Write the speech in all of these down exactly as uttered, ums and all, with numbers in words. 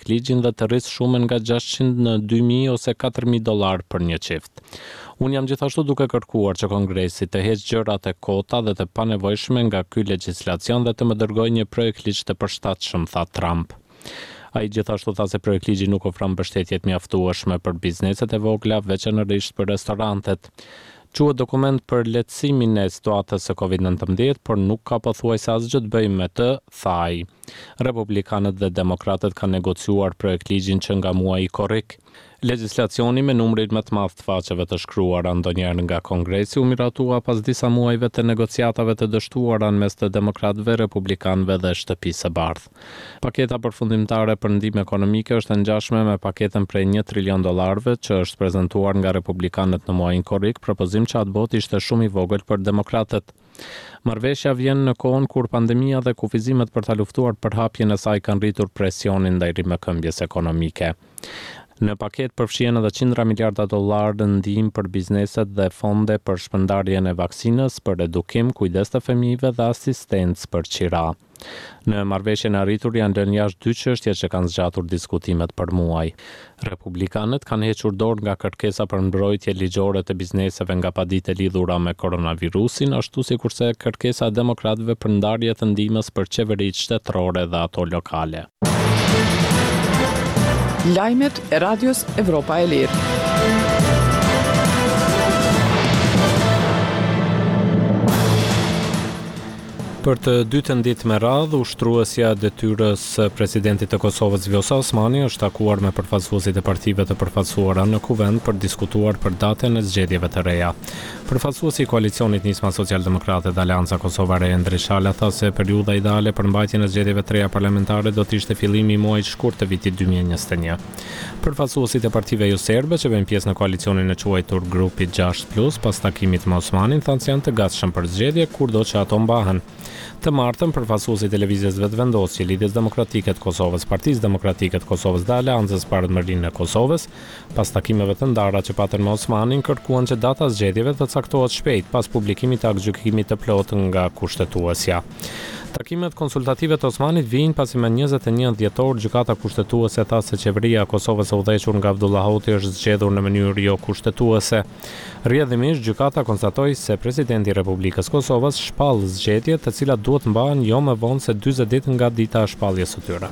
projektligjin dhe të rrisë shumën nga gjashtëqind në dy mijë ose katër mijë dollar për një çift. Unë jam gjithashtu duke kërkuar që Kongresi të heqë gjërat e kota dhe të panevojshme nga ky legjislacion dhe të më dërgojë një projektligj të përshtatshëm, tha Trump. Ai gjithashtu tha se projektligji nuk ofron mbështetje të mjaftueshme për bizneset e vogla, veçanërisht për restorantet. Quhet dokument për lehtësimin e situatës së kovid nineteen, por nuk ka pothuajse asgjë të bëjë me të, tha ai. Republikanët dhe demokratët kanë negociuar projektligjin që nga muaji korrik. Legjislacioni me numrin më të madh të faqeve të shkruara ndonjëherë nga Kongresi u miratua pas disa muajve të negociatave të dështuara në mes të demokratëve, republikanëve dhe shtëpisë së bardhë. Paketa përfundimtare për ndihmë ekonomike është e ngjashme me paketën prej një trilion dollarëve që është prezantuar nga republikanët në muajin korrik, propozim që atë botë ishte shumë i vogël për demokratët. Marrëveshja vjen në kohën kur pandemia dhe kufizimet për ta luftuar përhapjen e saj kanë rritur presionin ndaj rrimëkëmbjes ekonomike. Në paket përfshihen edhe qindra miliarda dollarë ndihmë për bizneset dhe fonde për shpërndarjen e vaksinës, për edukim, kujdes të fëmijëve dhe asistencë për qira. Në marrëveshjen e arritur janë lënë jashtë dy çështje që kanë zgjatur diskutimet për muaj. Republikanët kanë hequr dorë nga kërkesa për mbrojtje ligjore të bizneseve nga paditë lidhura me koronavirusin, ashtu sikurse kërkesa e demokratëve për ndarje të ndihmës për qeveritë shtetërore dhe ato lokale. Lajmet e Radios Evropa e Lirë. Për të dytën ditë me radhë, ushtruesja detyrës presidentit të Kosovës Vjosa Osmani është takuar me përfaqësuesit e partive të përfaqësuara në kuvend për diskutuar për datën e zgjedhjeve të reja. Përfaqësuesi i koalicionit Nisma Socialdemokrate dhe Aleanca Kosova Re Endri Shala tha se periudha ideale për mbajtjen e zgjedhjeve të reja parlamentare do të ishte fillimi i muajit shkurt të vitit dy mijë e njëzet e një. Përfaqësuesit e partive jo serbe që bëjnë pjesë në koalicionin e quajtur Grupi gjashtë plus pas takimit me Osmanin thanë se janë të gatshëm për zgjedhje kurdo që ato mbahen. Të martën, përfaqësuesi i televizjes vetëvendosje Lidhjes Demokratike të Kosovës, Partisë Demokratike të Kosovës dhe Aleancës për Ardhmërinë e Kosovës, pas takimeve të ndara që patën me Osmanin, kërkuan që data zgjedhjeve të caktohet shpejt pas publikimit të aktgjykimit të plotë nga kushtetuesja. Takimet konsultative të Osmanit vijnë pasi më njëzet e një dhjetor gjykata kushtetuese tha se qeveria e Kosovës e udhëhequr nga Abdullah Hoti është zgjedhur në mënyrë jo kushtetuese. Rrjedhimisht gjykata konstatoi se presidenti i Republikës Kosovës shpall zgjedhjet të cilat duhet mbahen jo më vonë se dyzet ditë nga dita e shpalljes së tyre.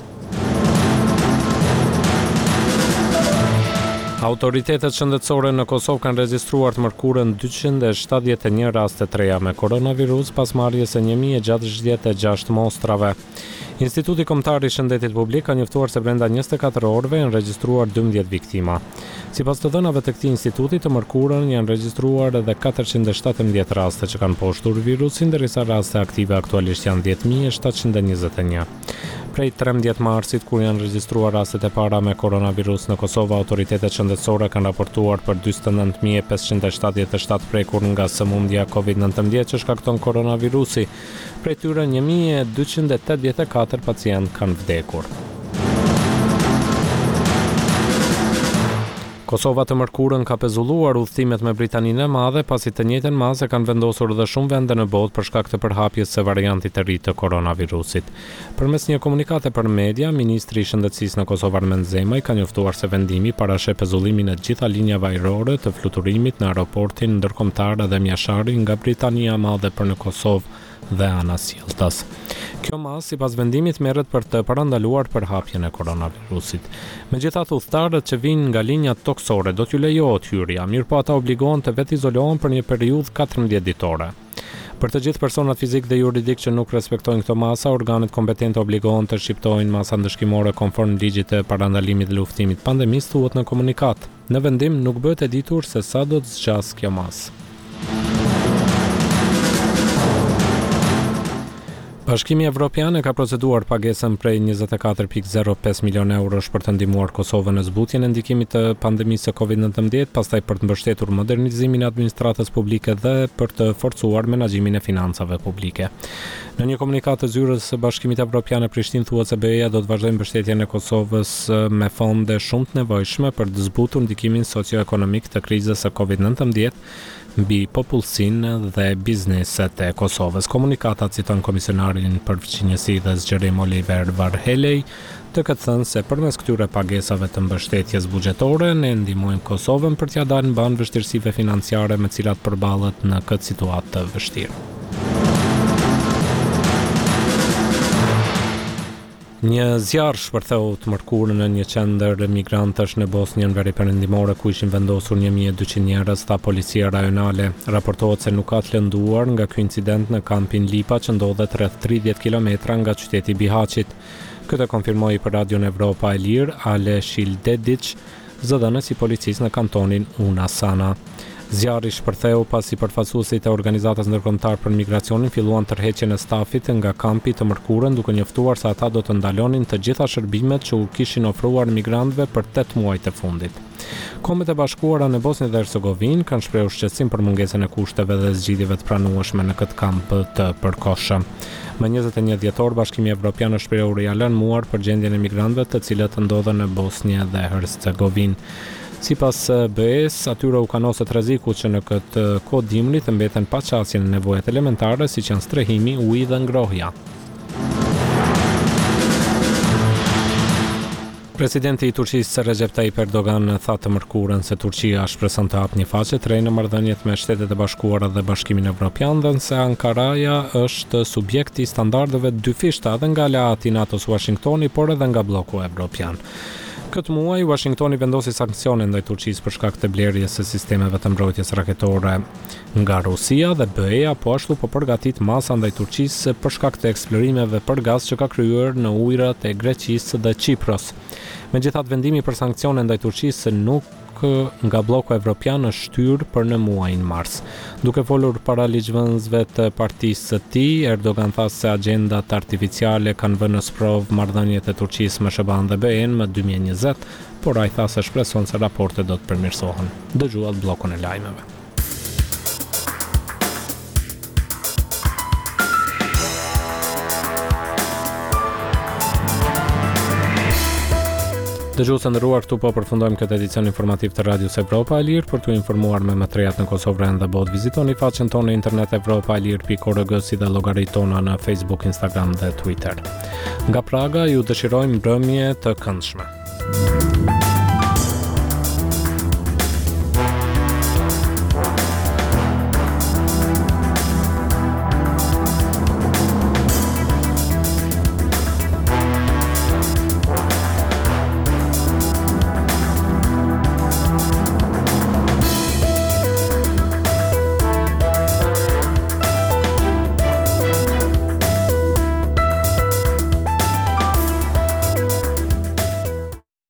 Autoritetet shëndetësore në Kosovë kanë regjistruar të mërkurën dyqind e shtatëdhjetë e një raste të reja me koronavirus pas marrjes së një mijë e gjashtëdhjetë e gjashtë mostrave. Instituti Kombëtar i Shëndetit Publik ka njoftuar se brenda njëzet e katër orëve janë regjistruar dymbëdhjetë viktima. Sipas të dhënave të këtij instituti, të mërkurën janë regjistruar edhe katërqind e shtatëmbëdhjetë raste që kanë poshtur virusin, ndërsa raste aktive aktualisht janë dhjetë mijë shtatëqind e njëzet e një. Prej trembëdhjetë marsit, kur janë regjistruar rastet e para me koronavirus në Kosovë, autoritetet shëndetësore kanë raportuar për dyzet e nëntë mijë e pesëqind e shtatëdhjetë e shtatë prekur nga sëmundja kovid nineteen që shkakton koronavirusi. Prej tyre një mijë e dyqind e tetëdhjetë e katër pacientë kanë vdekur. Kosova të mërkurën ka pezulluar udhëtimet me Britaninë e Madhe pasi të njëjtën masë kanë vendosur edhe shumë vende në botë për shkak të përhapjes së variantit të ri të koronavirusit. Përmes një komunikate për media, ministri i shëndetësisë në Kosovë Armend Zemaj ka njoftuar se vendimi parasheh pezullimin e të gjitha linjave ajrore të fluturimit në aeroportin ndërkombëtar dhe mjashari nga Britania e Madhe për në Kosovë dhe ana sjelltas. Kjo masë sipas vendimit merret për të parandaluar përhapjen e koronavirusit. Megjithatë, udhëtarët që vijnë nga linjat toksore do t'ju lejohet hyrja, mirëpo ata obligohen të vetë izolohen për një periudhë katërmbëdhjetë ditore. Për të gjithë personat fizik dhe juridik që nuk respektojnë këto masa, organet kompetente obligohen të shqiptojnë masa ndëshkimore konform ligjit të parandalimit dhe luftimit pandemisë, thuhet në komunikat. Në vendim nuk bëhet e ditur se sa do të zgjasë kjo masë. Bashkimi Evropian e ka proceduar pagesën prej njëzet e katër pikë zero pesë milion eurosh për të ndihmuar Kosovën në zbutjen e ndikimit të pandemisë së kovid nineteen, pastaj për të mbështetur modernizimin e administratës publike dhe për të forcuar menaxhimin e financave publike. Në një komunikat të zyrës së Bashkimit Evropian në Prishtinë thuhet se B E A do të vazhdojë mbështetjen e Kosovës me fonde shumë të nevojshme për të zbutur ndikimin socio-ekonomik të krizës së kovid nineteen mbi popullsinë dhe bizneset e Kosovës. Komunikata citon komisionarin për fqinjësi dhe zgjerim Oliver Varhelyi, të këtë thënë se përmes këtyre pagesave të mbështetjes buxhetore ne ndihmojmë Kosovën për t'ia dalë mban vështirësive financiare me cilat përballet në këtë situatë të vështirë. Një zjarr shpërtheu të mërkurën në një qendër migrantësh në Bosnjën Veriperëndimore ku ishin vendosur një mijë e dyqind njerëz, tha policia rajonale. Raportohet se nuk ka të lënduar nga ky incident në kampin Lipa që ndodhet rreth tridhjetë kilometra nga qyteti Bihaçit. Këtë konfirmoi për Radion Evropa e Lirë Ale Shildedic, zëdhënës i policisë në kantonin Una Sana. Zjarri shpërtheu pasi përfaqësuesit e organizatës ndërkombëtare për migracionin filluan tërheqjen e stafit nga kampi të mërkurën duke njoftuar se ata do të ndalonin të gjitha shërbimet që u kishin ofruar migrantëve për tetë muajt e fundit. Kombet e Bashkuara në Bosnjë dhe Hercegovinë kanë shprehur shqetësim për mungesën e kushteve dhe zgjidhjeve të pranueshme në këtë kamp të përkohshëm. Më njëzet e një dhjetor, Bashkimi Evropian është shprehur i alarmuar për gjendjen e migrantëve të cilët ndodhen në Bosnjë dhe Hercegovinë. Sipas B E-s, atyre u kanoset rreziku që në këtë kohë dimri të mbeten pa qasje në nevojat elementare siç janë strehimi, uji dhe ngrohja. Presidenti i Turqisë Recep Tayyip Erdogan tha të mërkurën se Turqia shpreson të hapë një faqe të re në marrëdhëniet me Shtetet e Bashkuara dhe Bashkimin Evropian dhe se Ankaraja është subjekt i standardeve dyfishta dhe nga aleati i NATO-s Washingtoni, por edhe nga bloku evropian. Këtë muaj, Washingtoni vendosi sanksione ndaj Turqisë për shkak të blerjes së sistemeve të mbrojtjes raketore nga Rusia dhe B E-ja po ashtu po përgatit masa ndaj Turqisë për shkak të eksplorimeve për gaz që ka kryer në ujërat e Greqisë dhe Çipros. Megjithatë, vendimi për sanksione ndaj Turqisë nuk nga bloku evropian është shtyr për në muajin mars. Duke folur para ligjvënësve të partisë së tij, Erdogan tha se agjendat artificiale kanë vënë në sprov marrëdhëniet e Turqisë me SHBA dhe B E-n më dy mijë e njëzet, por ai tha se shpreson se raportet do të përmirësohen. Dëgjuat bllokun e lajmeve. Dëgjues të nderuar, këtu po përfundojmë këtë edicion informativ të Radios Evropa e Lirë. Për t'u informuar me më të rejat në Kosovë dhe botë, vizitoni faqen tonë në internet evropa e lirë pikë org si dhe llogaritë tona në Facebook, Instagram dhe Twitter. Nga Praga ju dëshirojmë mbrëmje të këndshme.